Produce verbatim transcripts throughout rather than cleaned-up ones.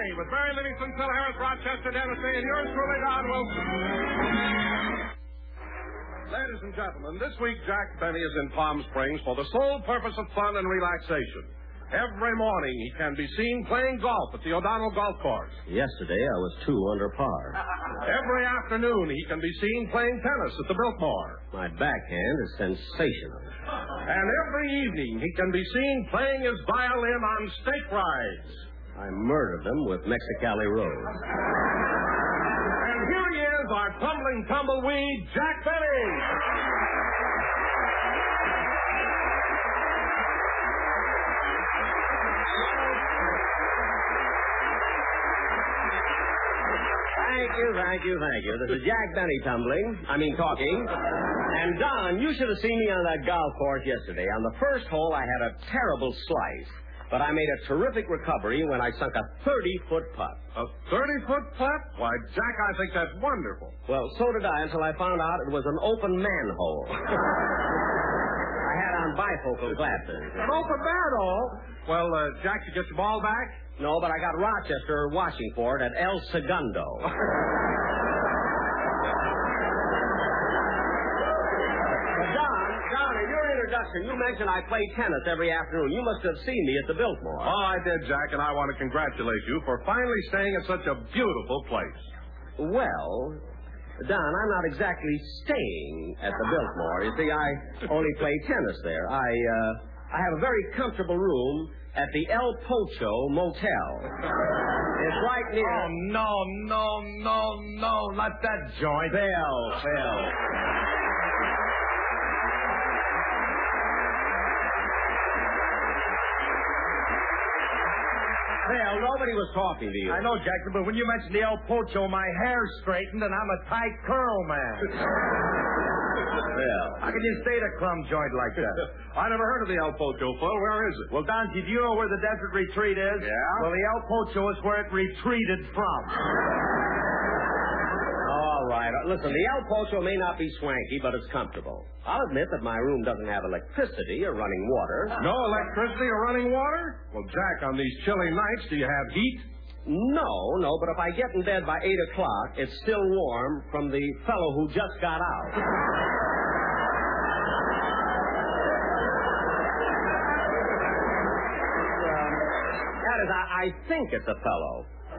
Benny with Mary Livingston, Phil Harris, Rochester, Tennessee, and yours truly, Don Wilson. Ladies and gentlemen, this week Jack Benny is in Palm Springs for the sole purpose of fun and relaxation. Every morning he can be seen playing golf at the O'Donnell Golf Course. Yesterday I was two under par. Every afternoon he can be seen playing tennis at the Biltmore. My backhand is sensational. And every evening he can be seen playing his violin on stake rides. I murdered them with Mexicali Rose. And here he is, our tumbling tumbleweed, Jack Benny. Thank you, thank you, thank you. This is Jack Benny tumbling. I mean talking. And, Don, you should have seen me on that golf course yesterday. On the first hole, I had a terrible slice. But I made a terrific recovery when I sunk a thirty-foot putt. A thirty-foot putt? Why, Jack, I think that's wonderful. Well, so did I until I found out it was an open manhole. I had on bifocal glasses. An open manhole? Well, uh, Jack, you get your ball back? No, but I got Rochester watching for it at El Segundo. You mentioned I play tennis every afternoon. You must have seen me at the Biltmore. Oh, I did, Jack, and I want to congratulate you for finally staying at such a beautiful place. Well, Don, I'm not exactly staying at the Biltmore. You see, I only play tennis there. I, uh, I have a very comfortable room at the El Pocho Motel. It's right near... Oh, no, no, no, no, not that joint. Phil, Phil. Phil, nobody was talking to you. I know, Jackson, but when you mentioned the El Pocho, my hair straightened, and I'm a tight curl man. Phil. How can you stay at a crumb joint like that? I never heard of the El Pocho, Phil. Where is it? Well, Don, do you know where the desert retreat is? Yeah? Well, the El Pocho is where it retreated from. All right. Listen, the El Pocho may not be swanky, but it's comfortable. I'll admit that my room doesn't have electricity or running water. No electricity or running water? Well, Jack, on these chilly nights, do you have heat? No, no, but if I get in bed by eight o'clock, it's still warm from the fellow who just got out. um, that is, I, I think it's a fellow.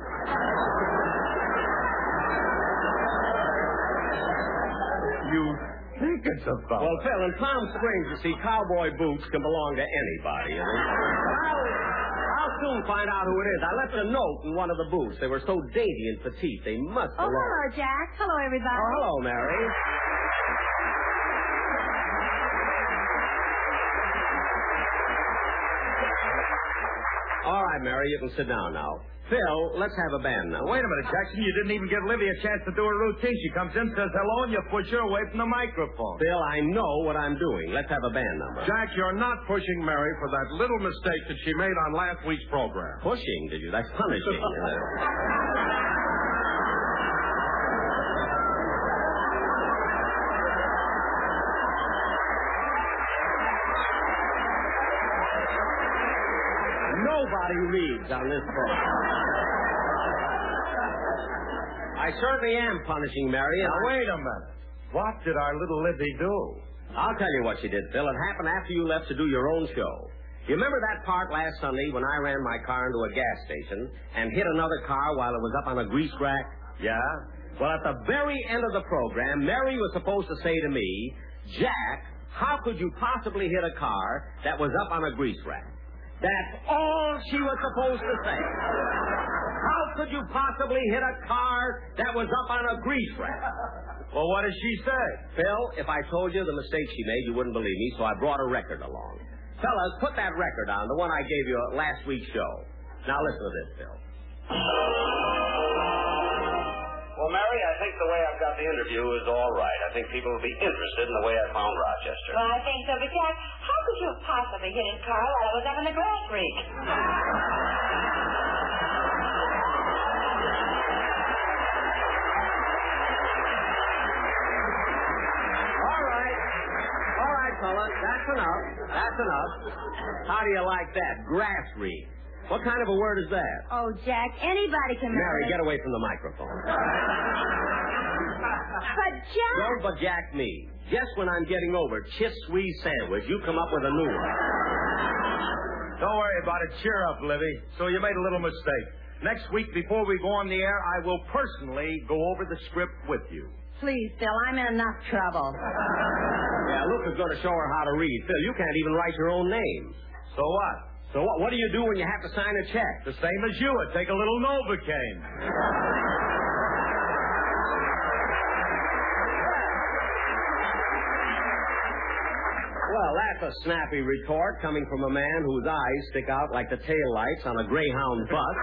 You think it's a fellow? Well, Phil, in Palm Springs, you see, cowboy boots can belong to anybody. You know? I'll, I'll soon find out who it is. I left a note in one of the boots. They were so dainty and petite. They must Oh, belong. hello, Jack. Hello, everybody. Oh, hello, Mary. All right, Mary, you can sit down now. Phil, let's have a band now. Wait a minute, Jackson. You didn't even give Livy a chance to do her routine. She comes in, says hello, and you push her away from the microphone. Phil, I know what I'm doing. Let's have a band number. Jack, you're not pushing Mary for that little mistake that she made on last week's program. Pushing, did you? That's punishing. Nobody reads on this program. I certainly am punishing Mary. Now, wait a minute. What did our little Livy do? I'll tell you what she did, Phil. It happened after you left to do your own show. You remember that part last Sunday when I ran my car into a gas station and hit another car while it was up on a grease rack? Yeah? Well, at the very end of the program, Mary was supposed to say to me, Jack, how could you possibly hit a car that was up on a grease rack? That's all she was supposed to say. How could you possibly hit a car that was up on a grease rack? Well, what did she say? Phil, if I told you the mistake she made, you wouldn't believe me, so I brought a record along. Fellas, put that record on, the one I gave you at last week's show. Now listen to this, Phil. Well, Mary, I think the way I've got the interview is all right. I think people will be interested in the way I found Rochester. Well, I think so, but Jack, how could you have possibly hit his car while it was up in the grass creek? All right. All right, fellas, that's enough. That's enough. How do you like that? Grass reek. What kind of a word is that? Oh, Jack, anybody can... Mary, get away from the microphone. But, Jack... Don't but Jack me. Just when I'm getting over Chiswee sandwich, you come up with a new one. Don't worry about it. Cheer up, Livy. So you made a little mistake. Next week, before we go on the air, I will personally go over the script with you. Please, Phil, I'm in enough trouble. Yeah, Luke is going to show her how to read. Phil, you can't even write your own name. So what? So what, what do you do when you have to sign a check? The same as you would. Take a little Novocaine. Well, that's a snappy retort coming from a man whose eyes stick out like the taillights on a Greyhound bus.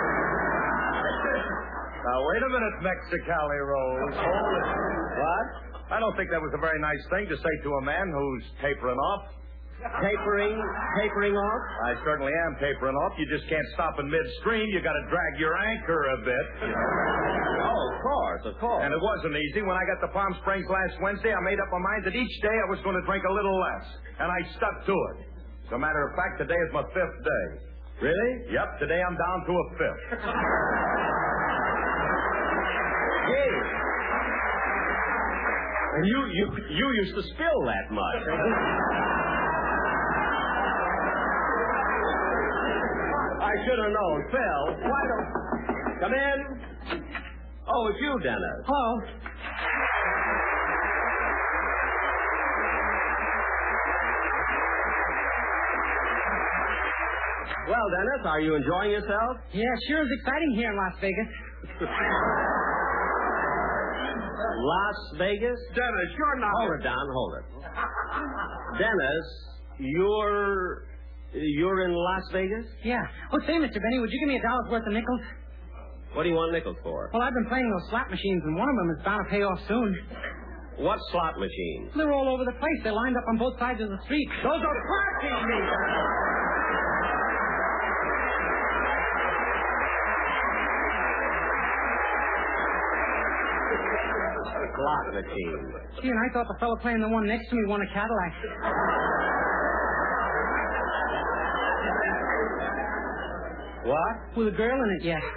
Now, wait a minute, Mexicali Rose. Hold it. What? I don't think that was a very nice thing to say to a man who's tapering off. Tapering? Tapering off? I certainly am tapering off. You just can't stop in midstream. You got to drag your anchor a bit. You know. Oh, of course, of course. And it wasn't easy. When I got to Palm Springs last Wednesday, I made up my mind that each day I was going to drink a little less. And I stuck to it. As a matter of fact, today is my fifth day. Really? Yep, today I'm down to a fifth. Gee. And you, you, you used to spill that much. I should have known. Phil, why don't... Come in. Oh, it's you, Dennis. Hello. Well, Dennis, are you enjoying yourself? Yeah, sure is exciting here in Las Vegas. Las Vegas? Dennis, you're not... Hold it, Don, hold it. Dennis, you're... You're in Las Vegas? Yeah. Oh, say, Mister Benny, would you give me a dollar's worth of nickels? What do you want nickels for? Well, I've been playing those slot machines, and one of them is bound to pay off soon. What slot machines? They're all over the place. They're lined up on both sides of the street. Those are parking meters! Slot machines. Gee, and I thought the fellow playing the one next to me won a Cadillac. What? With a girl in it, yes.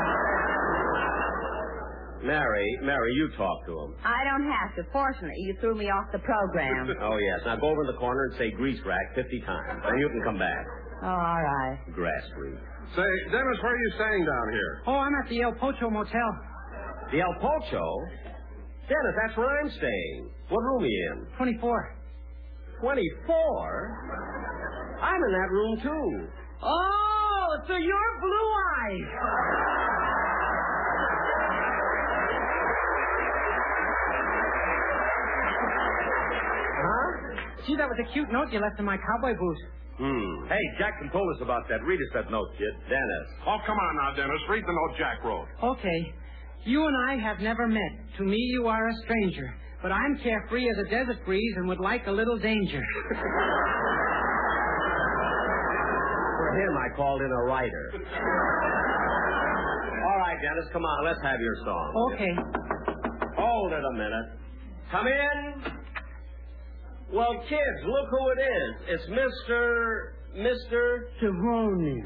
Mary, Mary, you talk to him. I don't have to. Fortunately, you threw me off the program. Oh, yes. Now go over in the corner and say grease rack fifty times. Then you can come back. Oh, all right. Grass root. Say, Dennis, where are you staying down here? Oh, I'm at the El Pocho Motel. The El Pocho? Dennis, that's where I'm staying. What room are you in? twenty-four. twenty-four? I'm in that room, too. Oh, so you're Blue Eyes. Huh? Gee, that was a cute note you left in my cowboy boot. Hmm. Hey, Jackson told us about that. Read us that note, kid. Dennis. Oh, come on now, Dennis. Read the note Jack wrote. Okay. You and I have never met. To me, you are a stranger. But I'm carefree as a desert breeze and would like a little danger. For him, I called in a writer. All right, Dennis, come on. Let's have your song. Okay. Hold it a minute. Come in. Well, kids, look who it is. It's Mister... Mister... Savoni.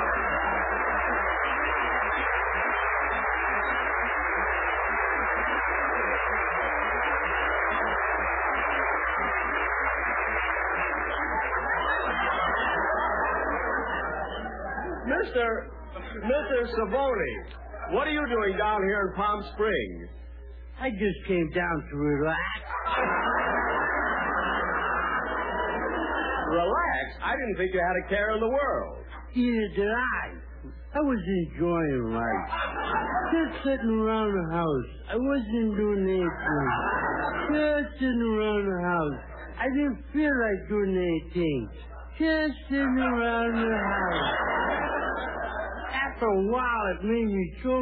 Mister... Mister Savoni, what are you doing down here in Palm Springs? I just came down to relax. Relax? I didn't think you had a care in the world. Neither did I. I was enjoying life. Just sitting around the house. I wasn't doing anything. Just sitting around the house. I didn't feel like doing anything. Just sitting around the house. After a while, it made me so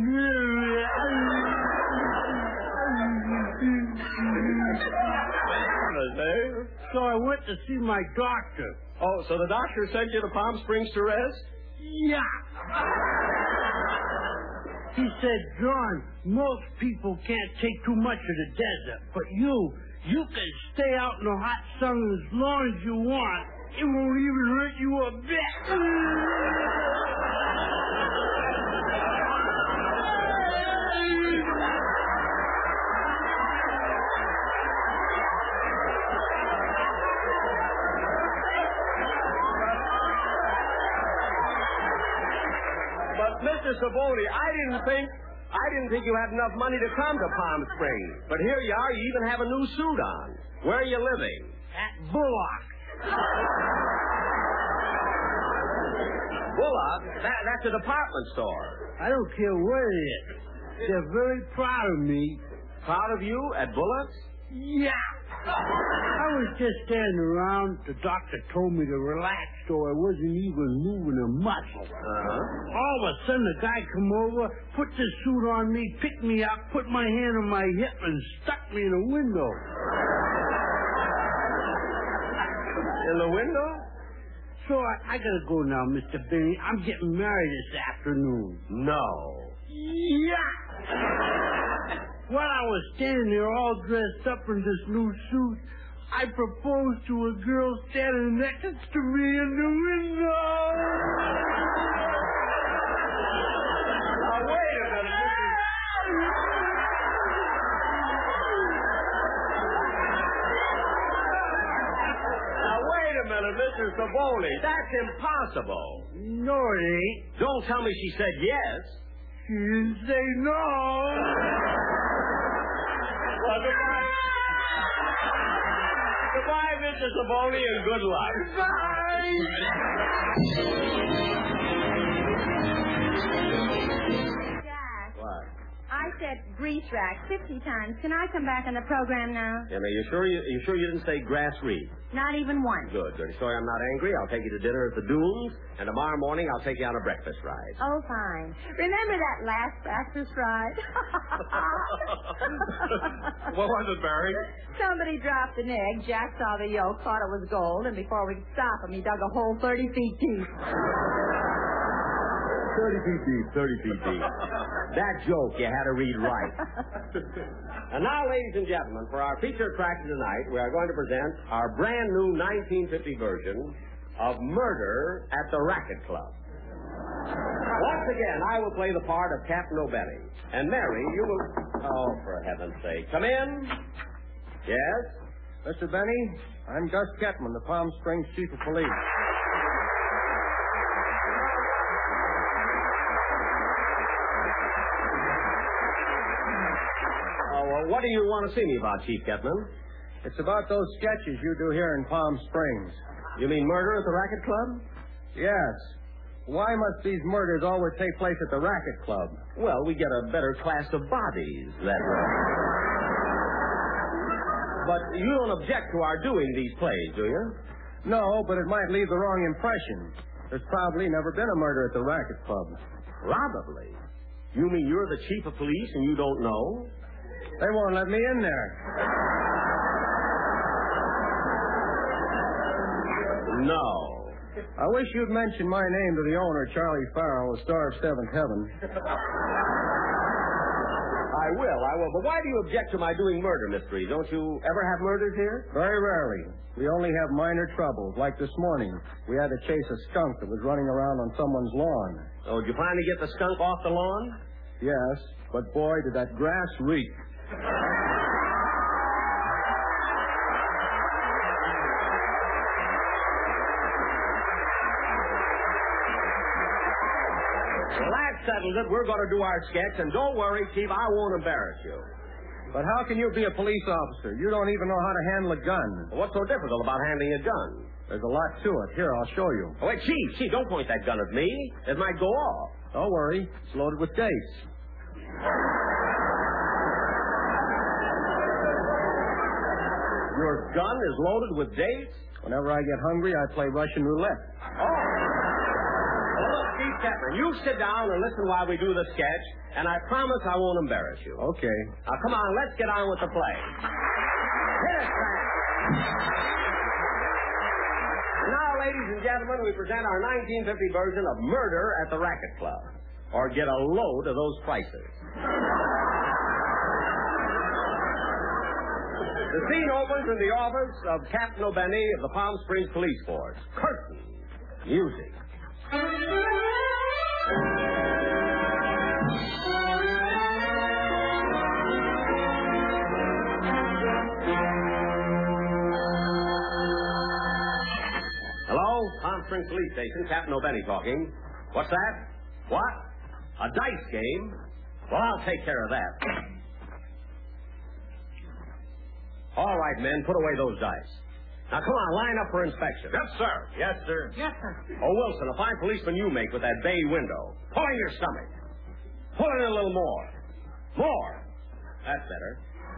So I went to see my doctor. Oh, so the doctor sent you to Palm Springs to rest? Yeah. He said, John, most people can't take too much of the desert, but you, you can stay out in the hot sun as long as you want It won't even hurt you a bit. But, Mister Savoni, I didn't think... I didn't think you had enough money to come to Palm Springs. But here you are. You even have a new suit on. Where are you living? At Bullock. Bullock? That, that's a department store. I don't care what it is. They're very proud of me. Proud of you at Bullock's? Yeah. I was just standing around. The doctor told me to relax, so I wasn't even moving a muscle. Uh-huh. All of a sudden, a guy come over, put the suit on me, picked me up, put my hand on my hip, and stuck me in a window. In the window? So I, I gotta go now, Mister Benny. I'm getting married this afternoon. No. Yeah. While I was standing there all dressed up in this new suit, I proposed to a girl standing next to me in the window. Now, wait a minute. Now, wait a minute, Mister Savoni. That's impossible. No, it ain't. Don't tell me she said yes. She didn't say no. Well, goodbye. Goodbye, Mister Savoni, and good luck. Jack, What? I said grease rack fifty times. Can I come back on the program now? Yeah, now, you sure you, you sure you didn't say grass reed? Not even one. Good, good. Sorry I'm not angry. I'll take you to dinner at the Dunes, and tomorrow morning I'll take you on a breakfast ride. Oh, fine. Remember that last breakfast ride? What was it, Barry? Somebody dropped an egg. Jack saw the yolk, thought it was gold, and before we could stop him, he dug a hole thirty feet deep. Thirty feet deep, thirty feet deep. That joke you had to read right. And now, ladies and gentlemen, for our feature attraction tonight, we are going to present our brand new nineteen fifty version of Murder at the Racket Club. Once again, I will play the part of Captain O'Benny. And Mary, you will... Oh, for heaven's sake. Come in. Yes? Mister Benny, I'm Gus Ketman, the Palm Springs Chief of Police. What do you want to see me about, Chief Ketman? It's about those sketches you do here in Palm Springs. You mean murder at the Racket Club? Yes. Why must these murders always take place at the Racket Club? Well, we get a better class of bodies that way. But you don't object to our doing these plays, do you? No, but it might leave the wrong impression. There's probably never been a murder at the Racket Club. Probably. You mean you're the chief of police and you don't know? They won't let me in there. No. I wish you'd mention my name to the owner, Charlie Farrell, the star of Seventh Heaven. I will, I will. But why do you object to my doing murder mysteries? Don't you ever have murders here? Very rarely. We only have minor troubles. Like this morning, we had to chase a skunk that was running around on someone's lawn. Oh, did you finally get the skunk off the lawn? Yes, but boy, did that grass reek. Well, that settles it. We're going to do our sketch, and don't worry, Chief, I won't embarrass you. But how can you be a police officer? You don't even know how to handle a gun. Well, what's so difficult about handling a gun? There's a lot to it. Here, I'll show you. Oh, wait, Chief, Chief, don't point that gun at me. It might go off. Don't worry. It's loaded with dates. Your gun is loaded with dates? Whenever I get hungry, I play Russian roulette. Oh. Well, look, Chief Ketman, you sit down and listen while we do the sketch, and I promise I won't embarrass you. Okay. Now, come on, let's get on with the play. Hit it, Frank. And now, ladies and gentlemen, we present our nineteen fifty version of Murder at the Racket Club. Or get a load of those prices. The scene opens in the office of Captain O'Benny of the Palm Springs Police Force. Curtain. Music. Hello? Palm Springs Police Station. Captain O'Benny talking. What's that? What? A dice game? Well, I'll take care of that. All right, men, put away those dice. Now, come on, line up for inspection. Yes, sir. Yes, sir. Yes, sir. Oh, Wilson, a fine policeman you make with that bay window. Pull in your stomach. Pull it in a little more. More. That's better.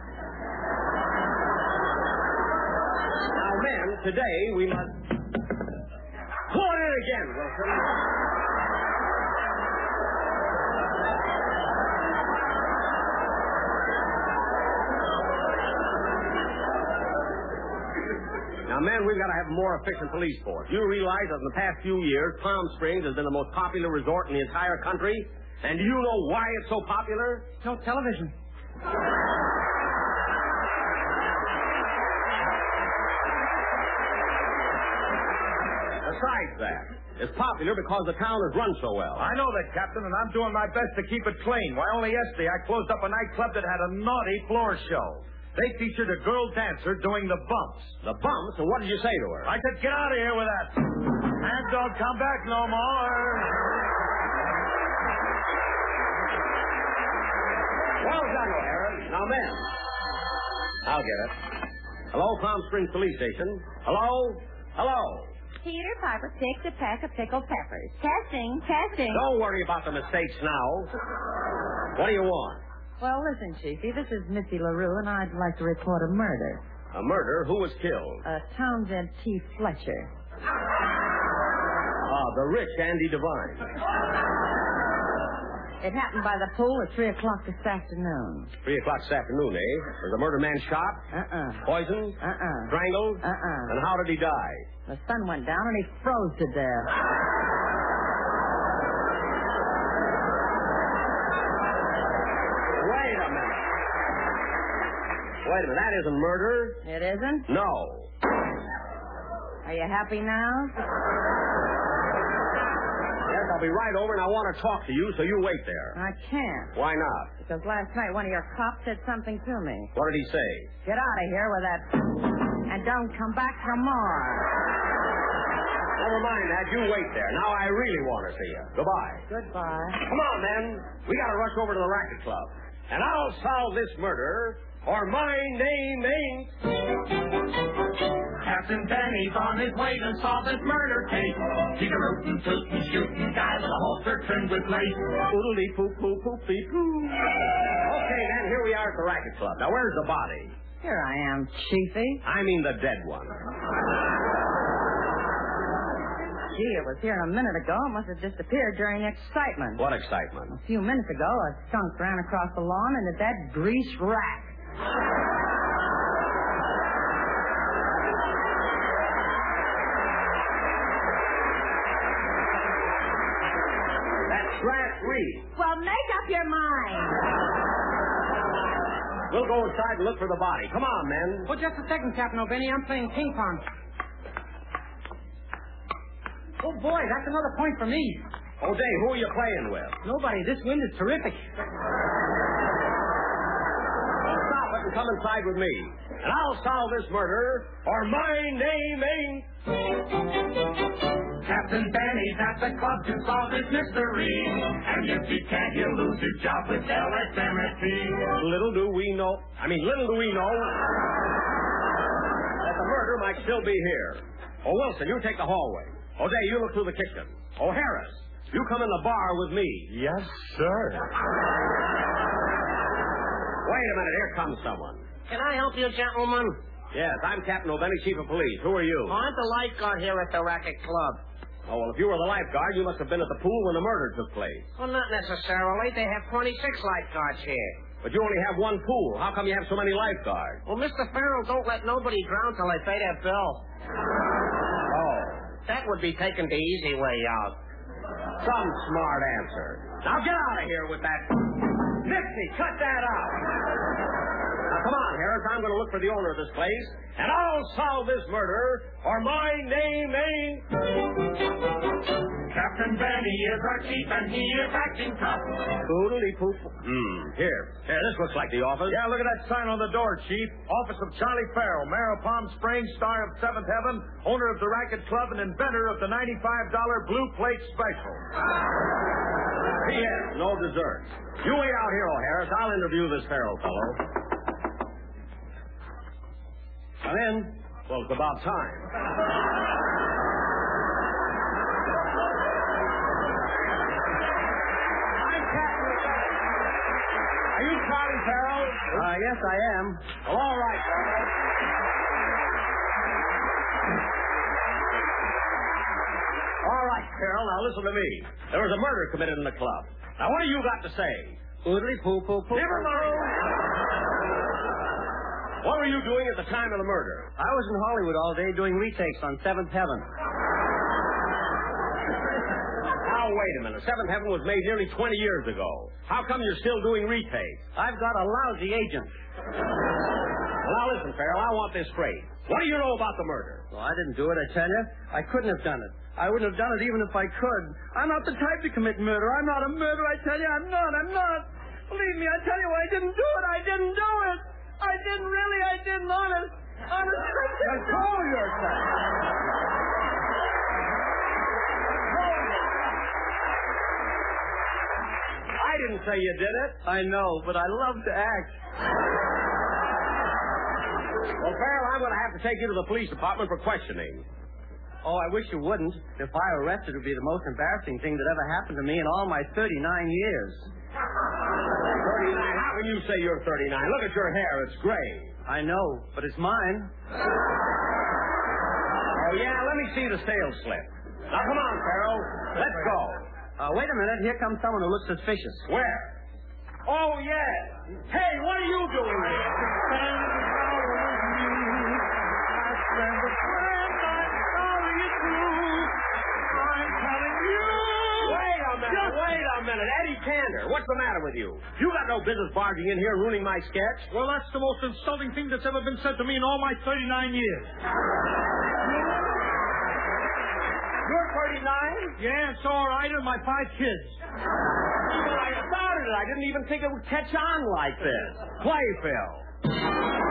Now, men, today we must... Pull it in again, Wilson. Now, men, we've got to have a more efficient police force. You realize that in the past few years, Palm Springs has been the most popular resort in the entire country? And do you know why it's so popular? No television. Besides that, it's popular because the town is run so well. I know that, Captain, and I'm doing my best to keep it clean. Why, only yesterday I closed up a nightclub that had a naughty floor show. They featured a girl dancer doing the bumps. The bumps? And what did you say to her? I said, get out of here with that. And don't come back no more. Well done, O'Hara. Now, men. I'll get it. Hello, Palm Springs Police Station. Hello? Hello? Peter Piper takes a pack of pickled peppers. Testing, testing. Don't worry about the mistakes now. What do you want? Well, listen, Chiefy, this is Missy LaRue, and I'd like to report a murder. A murder? Who was killed? Uh, Townsend T. Fletcher. Ah, the rich Andy Devine. It happened by the pool at three o'clock this afternoon. Three o'clock this afternoon, eh? Was the murder man shot? Uh-uh. Poisoned? Uh-uh. Strangled? Uh-uh. And how did he die? The sun went down and he froze to death. Wait a minute. Wait a minute. That isn't murder. It isn't? No. Are you happy now? Yes, I'll be right over, and I want to talk to you, so you wait there. I can't. Why not? Because last night one of your cops said something to me. What did he say? Get out of here with that... and don't come back for more. Never mind that. You wait there. Now I really want to see you. Goodbye. Goodbye. Come on, men. We got to rush over to the racket club. And I'll solve this murder, or my name ain't... Captain Benny's on his way to solve this murder case. He's a rootin', tootin', shootin' guy with a holster trimmed with lace. Oodly poo poo poopy poo. Okay, then, here we are at the racket club. Now, where's the body? Here I am, Chiefy. I mean the dead one. Gee, it was here a minute ago. It must have disappeared during excitement. What excitement? A few minutes ago, a skunk ran across the lawn into that grease rack. That's Grant Reed. Well, make up your mind. We'll go inside and look for the body. Come on, men. Well, just a second, Captain O'Benny. I'm playing ping pong. Oh, boy, that's another point for me. O'Day, who are you playing with? Nobody. This wind is terrific. Stop it and come inside with me. And I'll solve this murder, or my name ain't... Captain Benny's at the club to solve this mystery. And if he can't, he'll lose his job with L S M S T. Little do we know... I mean, little do we know... that the murder might still be here. Oh, Wilson, you take the hallway. O'Day, you look through the kitchen. Oh, Harris, you come in the bar with me. Yes, sir. Wait a minute, here comes someone. Can I help you, gentlemen? Yes, I'm Captain O'Benny, Chief of Police. Who are you? Oh, I'm the lifeguard here at the racket club. Oh, well, if you were the lifeguard, you must have been at the pool when the murder took place. Well, not necessarily. They have twenty-six lifeguards here. But you only have one pool. How come you have so many lifeguards? Well, Mister Farrell don't let nobody drown till they pay their bill. Oh. That would be taking the easy way out. Some smart answer. Now get out of here with that. Nixie, cut that out. Now come on, Harris. I'm going to look for the owner of this place, and I'll solve this murder, or my name ain't... Captain Benny is our chief, and he is acting tough. Oodly poop. Hmm. Here. Here, this looks like the office. Yeah, look at that sign on the door, Chief. Office of Charlie Farrell, Mayor of Palm Springs, star of Seventh Heaven, owner of the Racket Club, and inventor of the ninety-five dollar Blue Plate Special. P S. No desserts. You wait out here, O'Harris. I'll interview this Farrell fellow. Come in. Well, it's about time. Are you Charlie Farrell? Uh, yes, I am. Well, all right, Farrell. All right, Farrell, now listen to me. There was a murder committed in the club. Now, what do you got to say? Oodly poo poo poo. Never mind. What were you doing at the time of the murder? I was in Hollywood all day doing retakes on Seventh Heaven. Now, wait a minute. Seventh Heaven was made nearly twenty years ago. How come you're still doing retakes? I've got a lousy agent. Well, now, listen, Farrell, I want this straight. What do you know about the murder? Well, I didn't do it, I tell you. I couldn't have done it. I wouldn't have done it even if I could. I'm not the type to commit murder. I'm not a murderer, I tell you. I'm not. I'm not. Believe me, I tell you, I didn't do it. I didn't do it. I didn't really. I didn't, honest. Honest. Control yourself. I didn't say you did it. I know, but I love to act. Well, Farrell, I'm going to have to take you to the police department for questioning. Oh, I wish you wouldn't. If I were arrested, it would be the most embarrassing thing that ever happened to me in all my thirty-nine years. thirty-nine? How can you say you're thirty-nine? Look at your hair. It's gray. I know, but it's mine. Oh, yeah? Let me see the sales slip. Now, come on, Farrell. Let's go. Uh, wait a minute. Here comes someone who looks suspicious. Where? Oh, yes. Hey, what are you doing here? Wait a minute, wait a minute. Eddie Tanner, what's the matter with you? You got no business barging in here ruining my sketch. Well, that's the most insulting thing that's ever been said to me in all my thirty-nine years. You're thirty-nine? Yeah, it's all right, and my five kids. When I started it, I didn't even think it would catch on like this. Play, Phil.